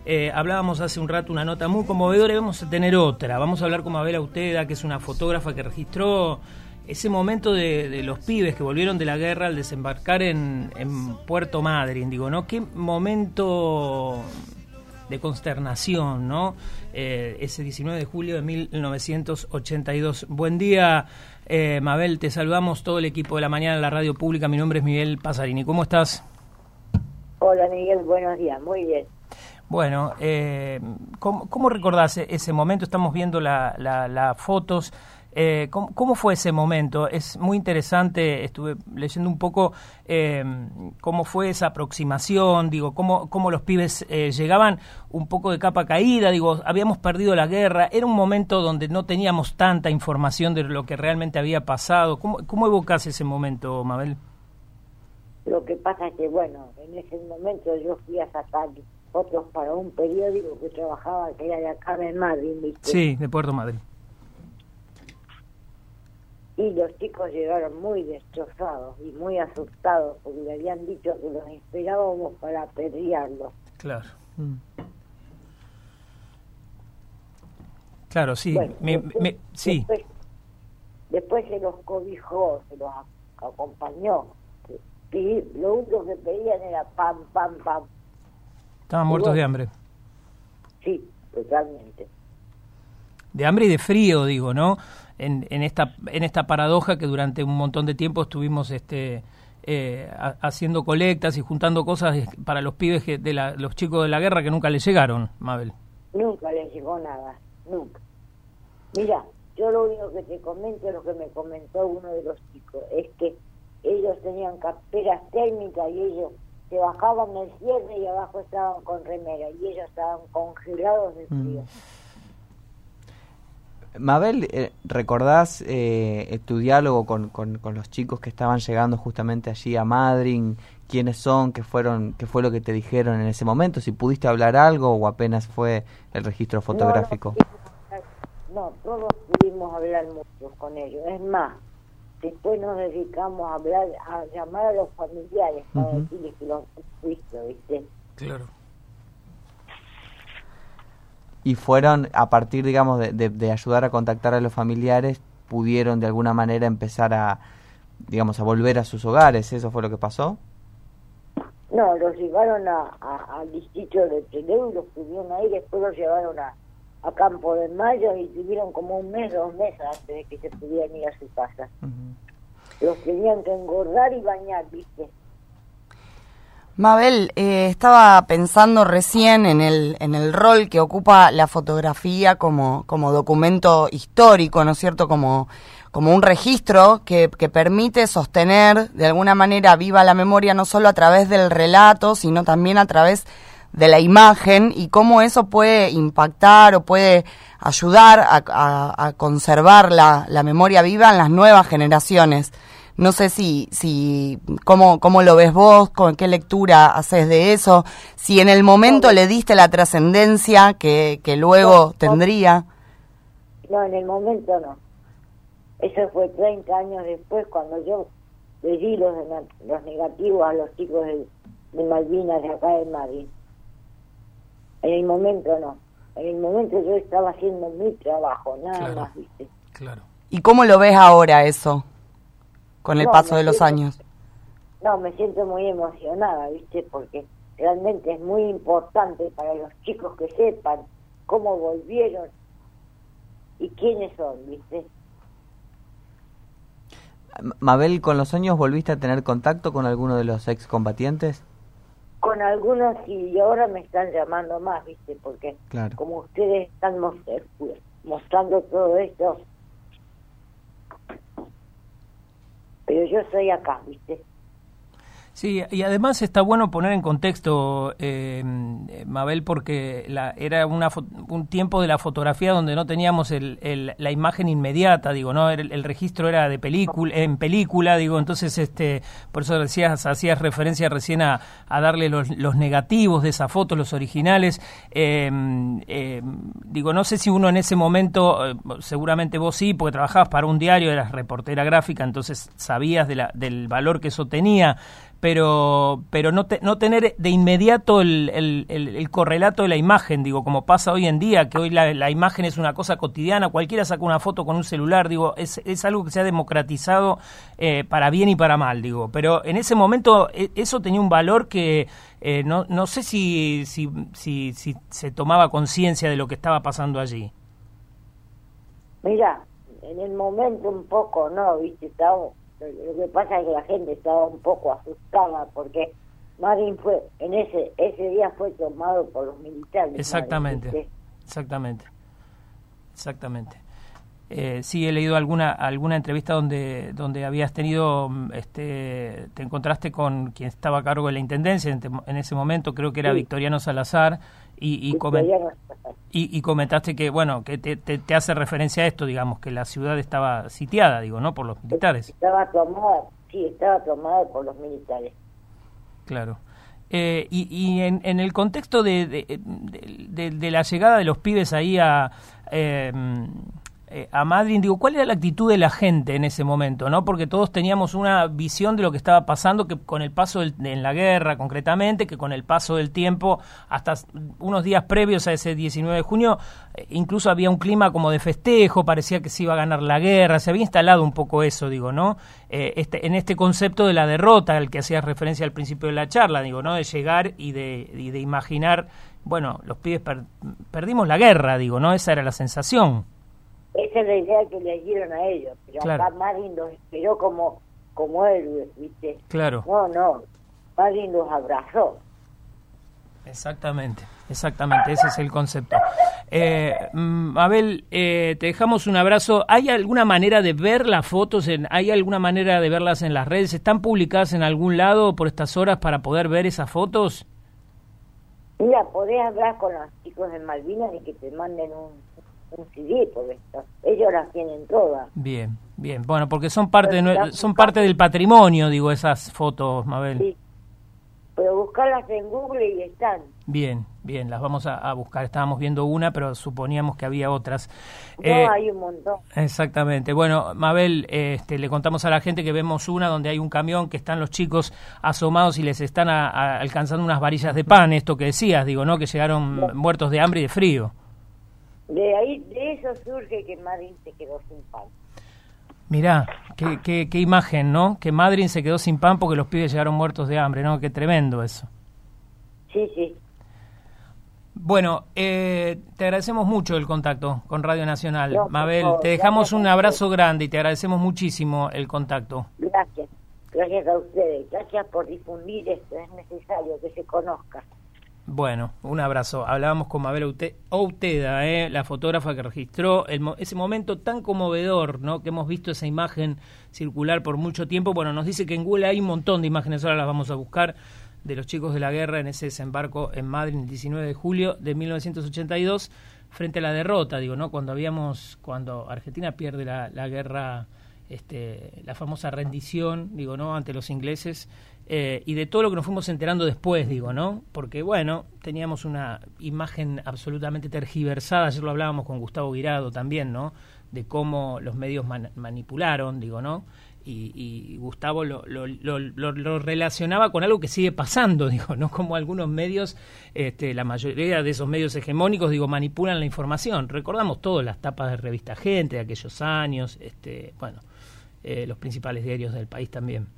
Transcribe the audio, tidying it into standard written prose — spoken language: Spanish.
Hablábamos hace un rato una nota muy conmovedora y vamos a tener otra. Vamos a hablar con Mabel Auteda, que es una fotógrafa que registró ese momento de los pibes que volvieron de la guerra al desembarcar en Puerto Madryn, digo, ¿no? Qué momento de consternación, ¿no? Ese 19 de julio de 1982. Buen día, Mabel, te saludamos todo el equipo de La Mañana en la Radio Pública. Mi nombre es Miguel Pasarini. ¿Cómo estás? Hola, Miguel, buenos días, muy bien. Bueno, ¿cómo recordás ese momento? Estamos viendo las fotos. ¿Cómo fue ese momento? Es muy interesante, estuve leyendo un poco cómo fue esa aproximación, digo, cómo los pibes llegaban un poco de capa caída, digo, habíamos perdido la guerra, era un momento donde no teníamos tanta información de lo que realmente había pasado. ¿Cómo evocás ese momento, Mabel? Lo que pasa es que, bueno, en ese momento yo fui a sacar fotos para un periódico que trabajaba, que era de acá de Madryn, ¿viste? Sí, de Puerto Madryn. Y los chicos llegaron muy destrozados y muy asustados porque le habían dicho que los esperábamos para apedrearlos. Claro. Claro, sí. Bueno, sí. Después se los cobijó, se los acompañó. Y lo único que pedían era pam, pam, pam. Estaban muertos de hambre. Sí, totalmente. De hambre y de frío, digo, ¿no? En esta paradoja que durante un montón de tiempo estuvimos haciendo colectas y juntando cosas para los pibes los chicos de la guerra que nunca les llegaron, Mabel. Nunca les llegó nada, nunca. Mira, yo lo único que te comento, lo que me comentó uno de los chicos, es que ellos tenían camperas térmicas y ellos se bajaban el cierre y abajo estaban con remera y ellos estaban congelados de frío. Mabel, ¿recordás tu diálogo con los chicos que estaban llegando justamente allí a Madryn? ¿Quiénes son? ¿Qué fue lo que te dijeron en ese momento? ¿Si pudiste hablar algo o apenas fue el registro fotográfico? No, todos pudimos hablar mucho con ellos. Es más, después nos dedicamos a llamar a los familiares para decirles que los visto, ¿viste? Claro. Y fueron, a partir, digamos, de ayudar a contactar a los familiares, pudieron de alguna manera empezar a volver a sus hogares. ¿Eso fue lo que pasó? No, los llevaron al distrito de Trelew, los pudieron ahí, después los llevaron a Campo de Mayo y tuvieron como 1 mes, 2 meses antes de que se pudieran ir a su casa. Los tenían que engordar y bañar, ¿viste? Mabel, estaba pensando recién en el rol que ocupa la fotografía como documento histórico, ¿no es cierto? Como un registro que permite sostener de alguna manera viva la memoria, no solo a través del relato, sino también a través de la imagen, y cómo eso puede impactar o puede ayudar a conservar la memoria viva en las nuevas generaciones. No sé cómo lo ves vos, con qué lectura haces de eso, si en el momento le diste la trascendencia que luego tendría. No, en el momento no. Eso fue 30 años después, cuando yo le di los negativos a los chicos de Malvinas de acá de Madrid. En el momento no. En el momento yo estaba haciendo mi trabajo, nada más, ¿viste? Claro. ¿Y cómo lo ves ahora eso? Con el paso de los años. No, me siento muy emocionada, ¿viste? Porque realmente es muy importante para los chicos que sepan cómo volvieron y quiénes son, ¿viste? Mabel, ¿con los años volviste a tener contacto con alguno de los excombatientes? Con algunos sí, y ahora me están llamando más, ¿viste? Porque como ustedes están mostrando todo esto, pero yo estoy acá, ¿viste? Sí, y además está bueno poner en contexto, Mabel, porque era un tiempo de la fotografía donde no teníamos la imagen inmediata, digo, no, el registro era de en película, digo, entonces por eso hacías referencia recién a darle los negativos de esa foto, los originales. Digo, no sé si uno en ese momento, seguramente vos sí, porque trabajabas para un diario, eras reportera gráfica, entonces sabías del valor que eso tenía. pero no tener de inmediato el correlato de la imagen, digo, como pasa hoy en día, que hoy la imagen es una cosa cotidiana, cualquiera saca una foto con un celular, digo, es algo que se ha democratizado para bien y para mal, digo, pero en ese momento eso tenía un valor que no sé si se tomaba conciencia de lo que estaba pasando allí. Mira, en el momento un poco, ¿no? ¿Viste? Lo que pasa es que la gente estaba un poco asustada porque Madryn ese día fue tomado por los militares. Exactamente, Madryn, exactamente. Sí, he leído alguna entrevista donde habías tenido, te encontraste con quien estaba a cargo de la intendencia en ese momento, creo que era sí. Victoriano Salazar, y comentaste que, bueno, que te hace referencia a esto, digamos, que la ciudad estaba sitiada, digo, ¿no?, por los militares. Estaba tomada por los militares. Claro. Y en el contexto de la llegada de los pibes ahí a Madryn, digo, ¿cuál era la actitud de la gente en ese momento, no? Porque todos teníamos una visión de lo que estaba pasando, que con el paso en la guerra, concretamente, que con el paso del tiempo, hasta unos días previos a ese 19 de junio, incluso había un clima como de festejo, parecía que se iba a ganar la guerra, se había instalado un poco eso, digo, ¿no? En este concepto de la derrota, al que hacías referencia al principio de la charla, digo, ¿no? De llegar y de imaginar, bueno, los pibes perdimos la guerra, digo, ¿no? Esa era la sensación. Esa es la idea que le dieron a ellos, pero claro. Acá Madryn los esperó como héroes, ¿viste? Claro. No, Madryn los abrazó. Exactamente, ese es el concepto. Mabel, te dejamos un abrazo. ¿Hay alguna manera de ver las fotos? ¿Hay alguna manera de verlas en las redes? ¿Están publicadas en algún lado por estas horas para poder ver esas fotos? Mira, podés hablar con los chicos de Malvinas y que te manden un CD, porque ellos las tienen todas. Bien. Bueno, porque son parte del patrimonio, digo, esas fotos, Mabel. Sí. Pero buscarlas en Google y están. Bien, las vamos a buscar. Estábamos viendo una, pero suponíamos que había otras. No, hay un montón. Exactamente. Bueno, Mabel, le contamos a la gente que vemos una donde hay un camión que están los chicos asomados y les están alcanzando unas varillas de pan, esto que decías, digo, ¿no? Que llegaron muertos de hambre y de frío. De eso surge que Madryn se quedó sin pan. Mirá, qué imagen, ¿no? Que Madryn se quedó sin pan porque los pibes llegaron muertos de hambre, ¿no? Qué tremendo eso. Sí. Bueno, te agradecemos mucho el contacto con Radio Nacional. No, Mabel, no, te dejamos un gracias. abrazo grande y te agradecemos muchísimo el contacto. Gracias a ustedes. Gracias por difundir esto. Es necesario que se conozca. Bueno, un abrazo. Hablábamos con Mabel Outeda, la fotógrafa que registró ese momento tan conmovedor, ¿no? Que hemos visto esa imagen circular por mucho tiempo. Bueno, nos dice que en Google hay un montón de imágenes, ahora las vamos a buscar, de los chicos de la guerra en ese desembarco en Madryn el 19 de julio de 1982, frente a la derrota, digo, ¿no? Cuando Argentina pierde la guerra, la famosa rendición, digo, ¿no? Ante los ingleses. Y de todo lo que nos fuimos enterando después, digo, ¿no? Porque, bueno, teníamos una imagen absolutamente tergiversada, ayer lo hablábamos con Gustavo Guirado también, ¿no? De cómo los medios manipularon, digo, ¿no? Y Gustavo lo relacionaba con algo que sigue pasando, digo, ¿no? Como algunos medios, la mayoría de esos medios hegemónicos, digo, manipulan la información. Recordamos todas las tapas de Revista Gente de aquellos años, los principales diarios del país también.